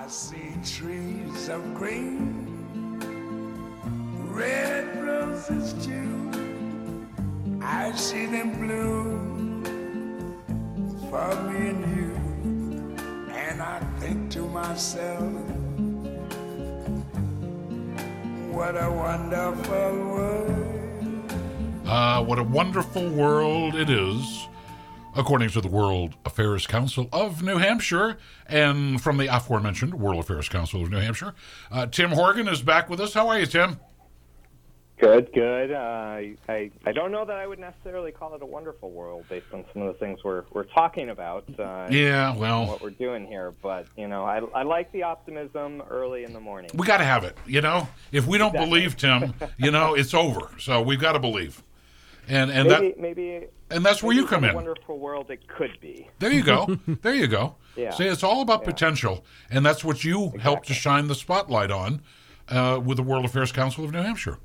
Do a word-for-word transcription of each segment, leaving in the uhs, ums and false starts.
see trees of green, red roses too. I see them bloom for me and you. And I think to myself, what a wonderful world. Ah, uh, what a wonderful world it is, according to the World Affairs Council of New Hampshire, and from the aforementioned World Affairs Council of New Hampshire. Uh, Tim Horgan is back with us. How are you, Tim? Good, good. Uh, I I don't know that I would necessarily call it a wonderful world based on some of the things we're we're talking about. Uh, yeah, well, what we're doing here, but you know, I I like the optimism early in the morning. We got to have it, you know. If we don't exactly. believe, Tim, you know, it's over. So we've got to believe, and and maybe, that maybe and that's where maybe you come in. in. A wonderful world it could be. There you go. There you go. Yeah. See, it's all about yeah. potential, and that's what you exactly. helped to shine the spotlight on uh, with the World Affairs Council of New Hampshire.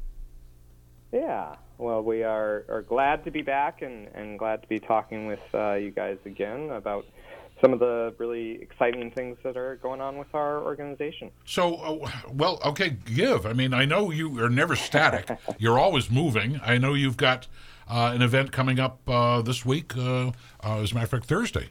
Yeah, well, we are, are glad to be back and, and glad to be talking with uh, you guys again about some of the really exciting things that are going on with our organization. So, uh, well, okay, give. I mean, I know you are never static. You're always moving. I know you've got uh, an event coming up uh, this week, uh, uh, as a matter of fact, Thursday.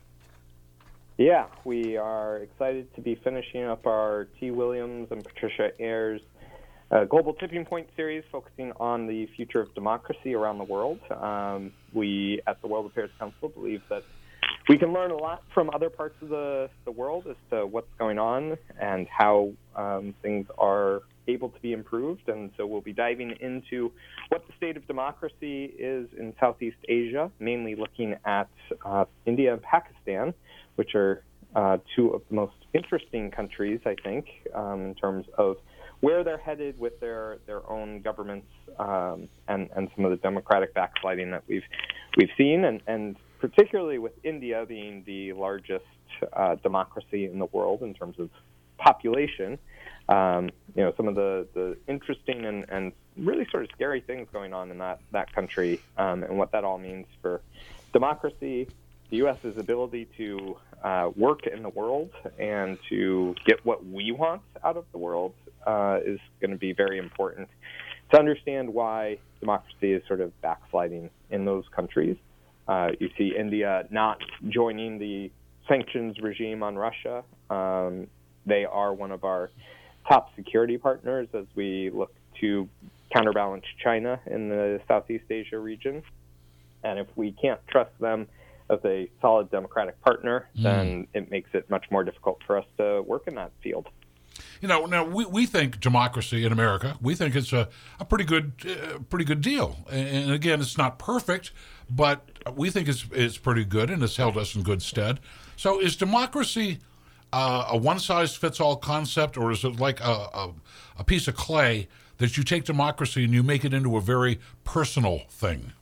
Yeah, we are excited to be finishing up our T. Williams and Patricia Ayers Uh, Global Tipping Point series, focusing on the future of democracy around the world. Um, we, at the World Affairs Council, believe that we can learn a lot from other parts of the, the world as to what's going on and how um, things are able to be improved. And so we'll be diving into what the state of democracy is in Southeast Asia, mainly looking at uh, India and Pakistan, which are uh, two of the most interesting countries, I think, um, in terms of where they're headed with their, their own governments um, and, and some of the democratic backsliding that we've we've seen, and, and particularly with India being the largest uh, democracy in the world in terms of population. Um, you know, some of the, the interesting and, and really sort of scary things going on in that, that country um, and what that all means for democracy, the U S's ability to uh, work in the world and to get what we want out of the world uh, is going to be very important to understand why democracy is sort of backsliding in those countries. Uh, you see India not joining the sanctions regime on Russia. Um, they are one of our top security partners as we look to counterbalance China in the Southeast Asia region. And if we can't trust them as a solid democratic partner, mm. then it makes it much more difficult for us to work in that field. You know, now we, we think democracy in America, we think it's a, a pretty good uh, pretty good deal. And again, it's not perfect, but we think it's, it's pretty good and it's held us in good stead. So is democracy uh, a one-size-fits-all concept, or is it like a, a, a piece of clay that you take democracy and you make it into a very personal thing?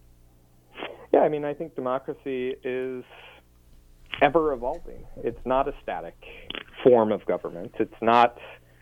Yeah, I mean, I think democracy is ever evolving. It's not a static form of government. It's not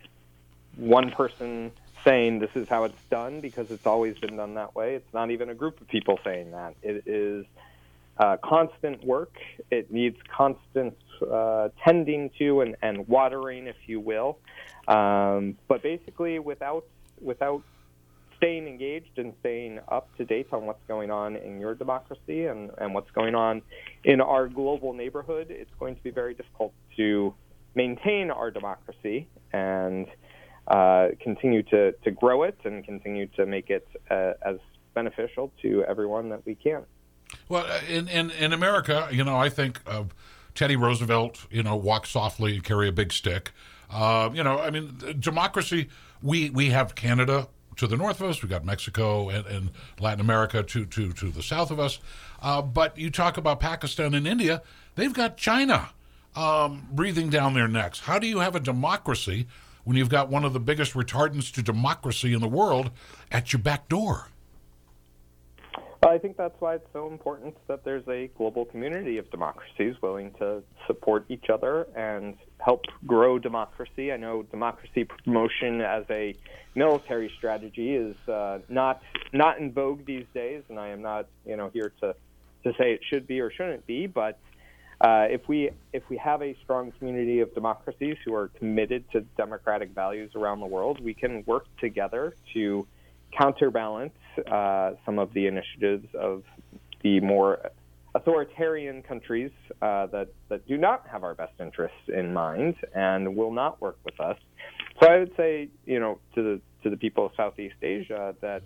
one person saying this is how it's done because it's always been done that way. It's not even a group of people saying that. It is uh, constant work. It needs constant uh, tending to and, and watering, if you will. Um, but basically, without without staying engaged and staying up to date on what's going on in your democracy and, and what's going on in our global neighborhood, it's going to be very difficult to maintain our democracy and uh, continue to, to grow it and continue to make it uh, as beneficial to everyone that we can. Well, in, in, in America, you know, I think of Teddy Roosevelt, you know, walk softly, carry a big stick. Uh, you know, I mean, democracy, we, we have Canada to the north of us, we've got Mexico and, and Latin America to, to, to the south of us. Uh, but you talk about Pakistan and India, they've got China um, breathing down their necks. How do you have a democracy when you've got one of the biggest retardants to democracy in the world at your back door? Well, I think that's why it's so important that there's a global community of democracies willing to support each other and help grow democracy. I know democracy promotion as a military strategy is uh, not not in vogue these days, and I am not, you know, here to, to say it should be or shouldn't be, but uh, if we if we have a strong community of democracies who are committed to democratic values around the world, we can work together to counterbalance uh, some of the initiatives of the more authoritarian countries uh, that, that do not have our best interests in mind and will not work with us. So I would say, you know, to the to the people of Southeast Asia that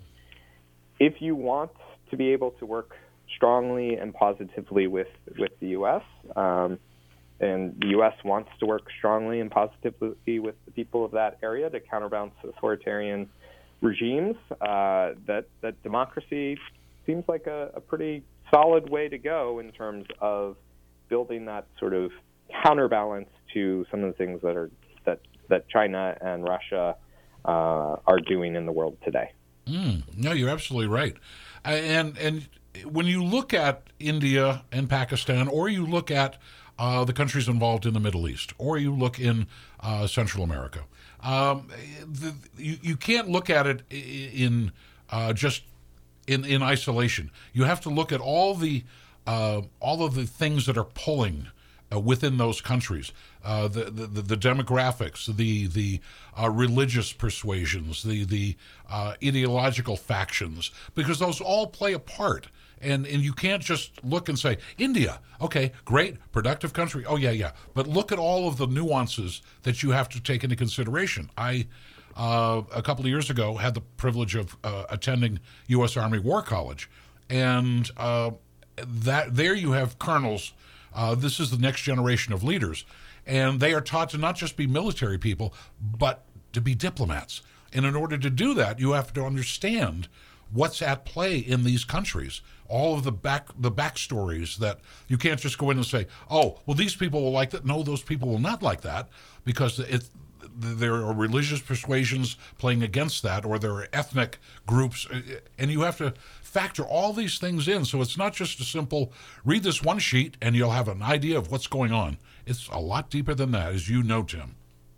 if you want to be able to work strongly and positively with, with the U S, um, and the U S wants to work strongly and positively with the people of that area to counterbalance authoritarian regimes, uh, that, that democracy seems like a, a pretty solid way to go in terms of building that sort of counterbalance to some of the things that are that, that China and Russia uh, are doing in the world today. Mm, no, you're absolutely right. And and when you look at India and Pakistan, or you look at uh, the countries involved in the Middle East, or you look in uh, Central America, um, the, you, you can't look at it in uh, just in, in isolation. You have to look at all the uh, all of the things that are pulling Uh, within those countries, uh, the, the the demographics, the the uh, religious persuasions, the the uh, ideological factions, because those all play a part, and and you can't just look and say India, okay, great, productive country, oh yeah, yeah, but look at all of the nuances that you have to take into consideration. I uh, a couple of years ago had the privilege of uh, attending U S Army War College, and uh, that there you have colonels. Uh, this is the next generation of leaders, and they are taught to not just be military people, but to be diplomats. And in order to do that, you have to understand what's at play in these countries, all of the back the backstories that you can't just go in and say, oh, well, these people will like that. No, those people will not like that, because it, there are religious persuasions playing against that, or there are ethnic groups, and you have to factor all these things in. So it's not just a simple read this one sheet and you'll have an idea of what's going on. It's a lot deeper than that, as you know, Tim.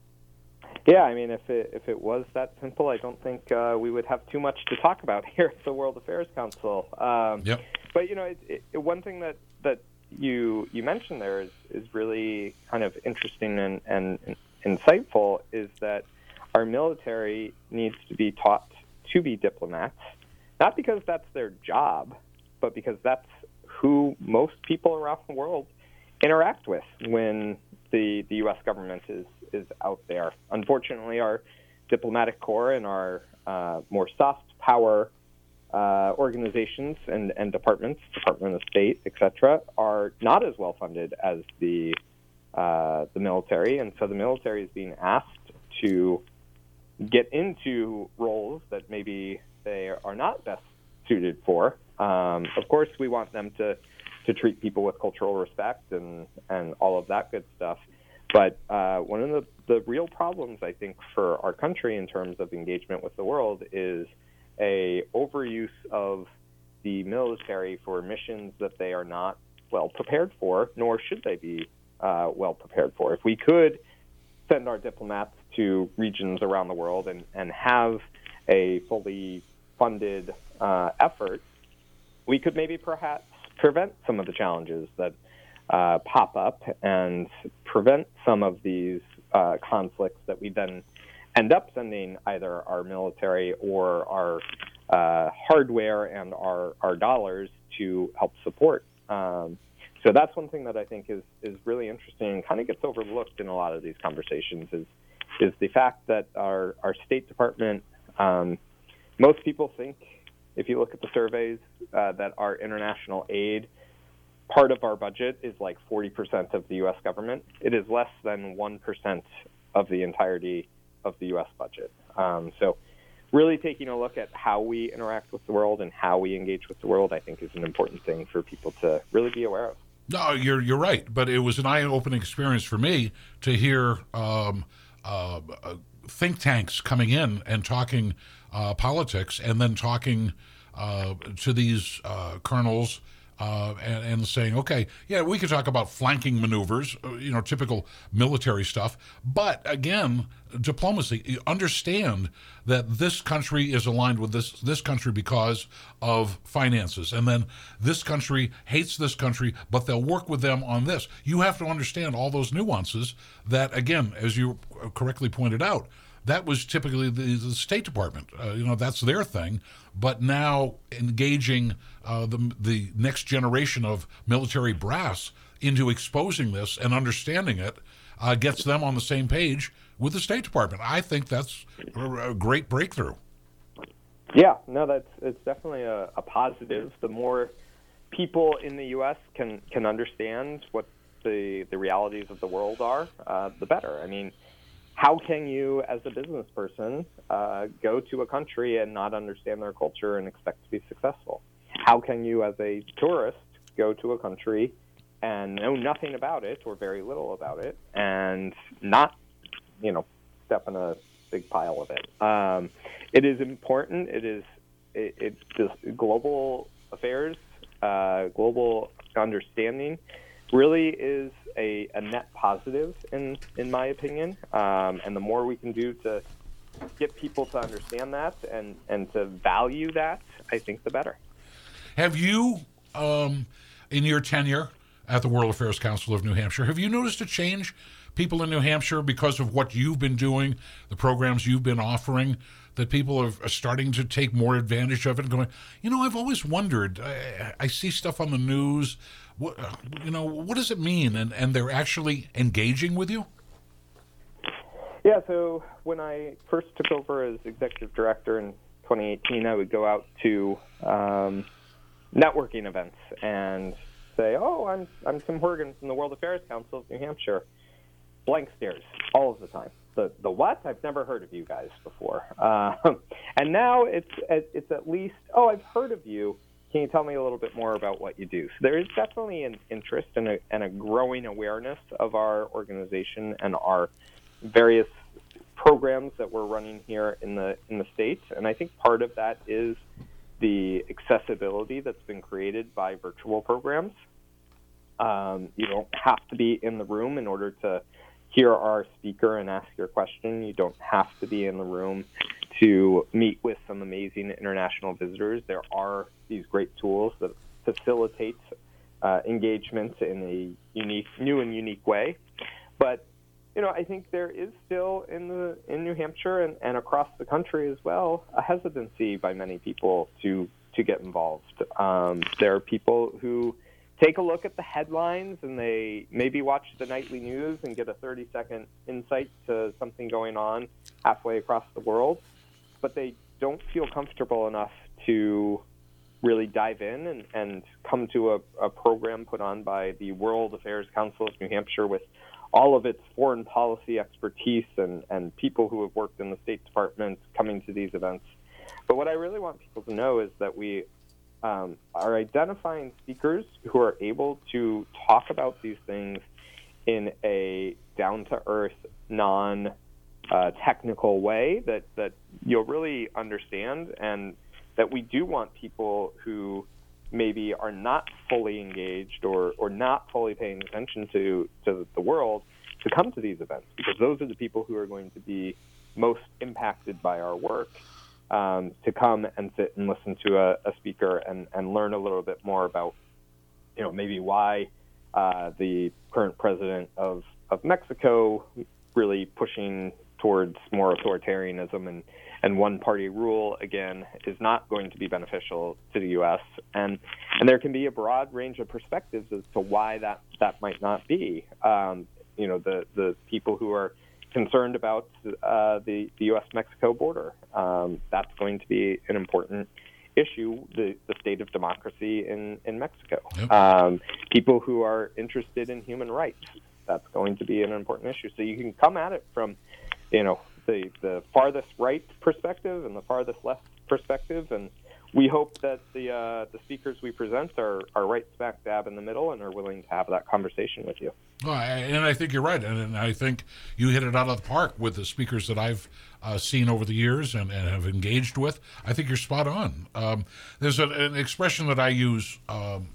Yeah, I mean, if it if it was that simple, I don't think uh, we would have too much to talk about here at the World Affairs Council. Um, yep. But you know, it, it, one thing that, that you you mentioned there is is really kind of interesting and, and insightful, is that our military needs to be taught to be diplomats. Not because that's their job, but because that's who most people around the world interact with when the, the U S government is, is out there. Unfortunately, our diplomatic corps and our uh, more soft power uh, organizations and, and departments, Department of State, et cetera, are not as well funded as the uh, the military. And so the military is being asked to get into roles that maybe they are not best suited for. Um, of course, we want them to, to treat people with cultural respect and, and all of that good stuff. But uh, one of the, the real problems, I think, for our country in terms of engagement with the world is a overuse of the military for missions that they are not well prepared for, nor should they be uh, well prepared for. If we could send our diplomats to regions around the world and, and have a fully funded uh, effort, we could maybe perhaps prevent some of the challenges that uh, pop up and prevent some of these uh, conflicts that we then end up sending either our military or our uh, hardware and our, our dollars to help support. Um, so that's one thing that I think is, is really interesting and kind of gets overlooked in a lot of these conversations is is the fact that our, our State Department, um, most people think, if you look at the surveys, uh, that our international aid, part of our budget is like forty percent of the U S government. It is less than one percent of the entirety of the U S budget. Um, so really taking a look at how we interact with the world and how we engage with the world, I think, is an important thing for people to really be aware of. No, you're you're right. But it was an eye-opening experience for me to hear um, uh, think tanks coming in and talking uh, politics, and then talking uh, to these uh, colonels uh, and, and saying, okay, yeah, we could talk about flanking maneuvers, uh, you know, typical military stuff. But again, diplomacy, you understand that this country is aligned with this this country because of finances, and then this country hates this country, but they'll work with them on this. You have to understand all those nuances that, again, as you correctly pointed out, that was typically the, the State Department. Uh, you know, that's their thing. But now engaging uh, the the next generation of military brass into exposing this and understanding it uh, gets them on the same page with the State Department. I think that's a, a great breakthrough. Yeah, no, that's it's definitely a, a positive. The more people in the U S can can understand what the the realities of the world are, uh, the better. I mean, how can you, as a business person, uh, go to a country and not understand their culture and expect to be successful? How can you, as a tourist, go to a country and know nothing about it or very little about it and not, you know, step in a big pile of it? Um, it is important. It is it, it's just global affairs, uh, global understanding really is a, a net positive in in my opinion, um, and the more we can do to get people to understand that and, and to value that, I think the better. Have you, um, in your tenure at the World Affairs Council of New Hampshire, have you noticed a change, people in New Hampshire, because of what you've been doing, the programs you've been offering, that people are, are starting to take more advantage of it and going, you know, I've always wondered, I, I see stuff on the news, what, you know, what does it mean? And, and they're actually engaging with you? Yeah, so when I first took over as executive director in twenty eighteen, I would go out to um, networking events and say, oh, I'm I'm Tim Horgan from the World Affairs Council of New Hampshire. Blank stares all of the time. The the what? I've never heard of you guys before. Uh, and now it's it's at least, oh, I've heard of you. Can you tell me a little bit more about what you do? So there is definitely an interest and a, and a growing awareness of our organization and our various programs that we're running here in the in the States. And I think part of that is the accessibility that's been created by virtual programs. Um, you don't have to be in the room in order to hear our speaker and ask your question. You don't have to be in the room to meet with some amazing international visitors. There are these great tools that facilitate uh, engagement in a unique, new and unique way. But you know, I think there is still in the in New Hampshire and, and across the country as well a hesitancy by many people to to get involved. Um, there are people who take a look at the headlines and they maybe watch the nightly news and get a thirty-second insight to something going on halfway across the world, but they don't feel comfortable enough to really dive in and, and come to a, a program put on by the World Affairs Council of New Hampshire with all of its foreign policy expertise and, and people who have worked in the State Department coming to these events. But what I really want people to know is that we um, are identifying speakers who are able to talk about these things in a down-to-earth, non-technical uh, way that, that you'll really understand, and that we do want people who maybe are not fully engaged or, or not fully paying attention to, to the world to come to these events, because those are the people who are going to be most impacted by our work, um, to come and sit and listen to a, a speaker and, and learn a little bit more about, you know, maybe why uh, the current president of, of Mexico really pushing towards more authoritarianism and, and one-party rule, again, is not going to be beneficial to the U S. And and there can be a broad range of perspectives as to why that, that might not be. Um, you know, the, the people who are concerned about uh, the, the U S Mexico border, um, that's going to be an important issue, the, the state of democracy in, in Mexico. Yep. Um, people who are interested in human rights, that's going to be an important issue. So you can come at it from, you know, the, the farthest right perspective and the farthest left perspective, and we hope that the uh, the speakers we present are, are right smack dab in the middle and are willing to have that conversation with you. Well, and I think you're right, and, and I think you hit it out of the park with the speakers that I've uh, seen over the years and, and have engaged with. I think you're spot on. Um, there's a, an expression that I use um,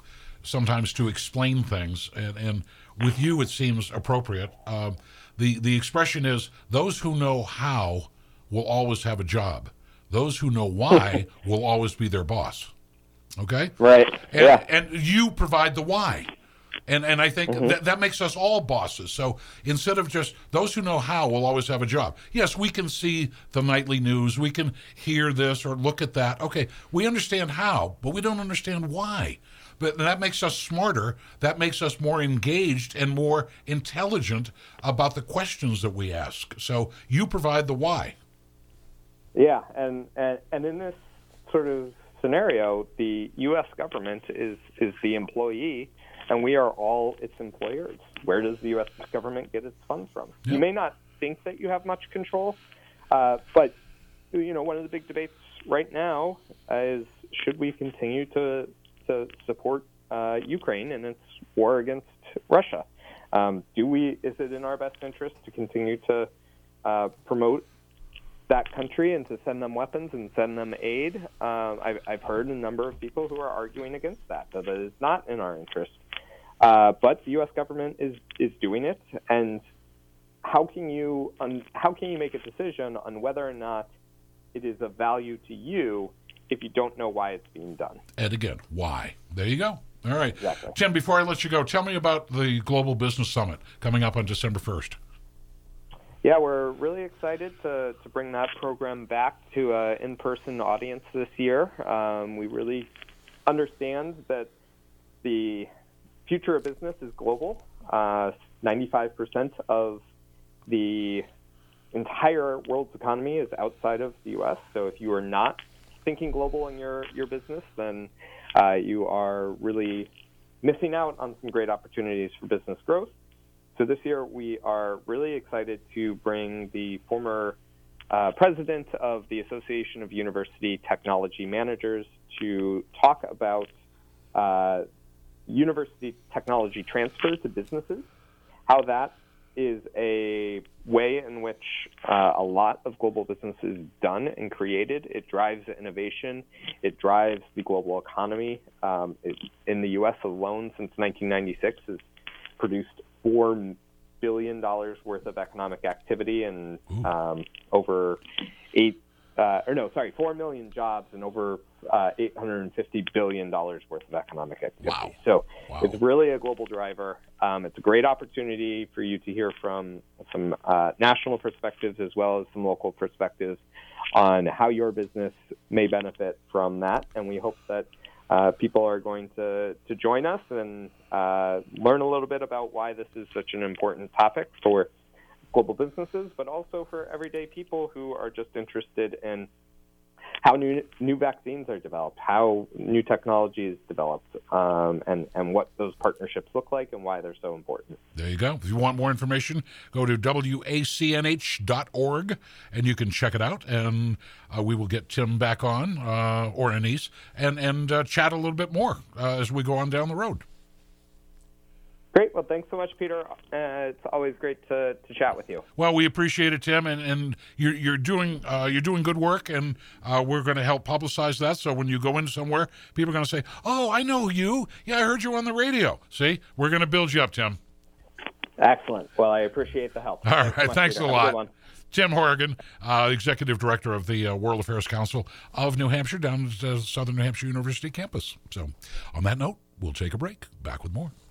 sometimes to explain things, and, and with you it seems appropriate. Uh, the the expression is, those who know how will always have a job. Those who know why will always be their boss. Okay? Right. And, yeah. and you provide the why. And and I think Mm-hmm. that, that makes us all bosses. So instead of just those who know how will always have a job. Yes, we can see the nightly news. We can hear this or look at that. Okay, we understand how, but we don't understand why. But that makes us smarter. That makes us more engaged and more intelligent about the questions that we ask. So you provide the why. Yeah, and, and, and in this sort of scenario, the U S government is, is the employee, and we are all its employers. Where does the U S government get its funds from? Yeah. You may not think that you have much control, uh, but you know, one of the big debates right now is, should we continue to to support uh, Ukraine in its war against Russia? Um, do we? Is it in our best interest to continue to uh, promote that country and to send them weapons and send them aid? Uh, I've, I've heard a number of people who are arguing against that, that it is not in our interest. Uh, but the U S government is, is doing it, and how can you un, how can you make a decision on whether or not it is of value to you if you don't know why it's being done? And again, why? There you go. All right. Exactly. Tim, before I let you go, tell me about the Global Business Summit coming up on December first. Yeah, we're really excited to, to bring that program back to an in-person audience this year. Um, we really understand that the future of business is global. Uh, ninety-five percent of the entire world's economy is outside of the U S, so if you are not thinking global in your, your business, then uh, you are really missing out on some great opportunities for business growth. So this year we are really excited to bring the former uh, president of the Association of University Technology Managers to talk about uh, university technology transfer to businesses, how that is a way in which uh, a lot of global business is done and created. It drives innovation. It drives the global economy. Um, it, in the U S alone, since nineteen ninety-six, has produced four billion dollars worth of economic activity and um, over eight, uh, or no, sorry, four million jobs and over uh, eight hundred fifty billion dollars worth of economic activity. Wow. So Wow. it's really a global driver. Um, it's a great opportunity for you to hear from some uh, national perspectives as well as some local perspectives on how your business may benefit from that. And we hope that uh, people are going to, to join us and uh, learn a little bit about why this is such an important topic for global businesses, but also for everyday people who are just interested in how new new vaccines are developed, how new technology is developed, um, and, and what those partnerships look like and why they're so important. There you go. If you want more information, go to W A C N H dot org, and you can check it out. And uh, we will get Tim back on, uh, or Anise, and, and uh, chat a little bit more uh, as we go on down the road. Great. Well, thanks so much, Peter. Uh, it's always great to, to chat with you. Well, we appreciate it, Tim, and, and you're, you're doing uh, you're doing good work, and uh, we're going to help publicize that. So when you go in somewhere, people are going to say, "Oh, I know you. Yeah, I heard you on the radio." See, we're going to build you up, Tim. Excellent. Well, I appreciate the help. All right, Thanks, so much, thanks Peter. a Have good lot. one. Tim Horrigan, uh, Executive Director of the uh, World Affairs Council of New Hampshire down at uh, Southern New Hampshire University campus. So on that note, we'll take a break. Back with more.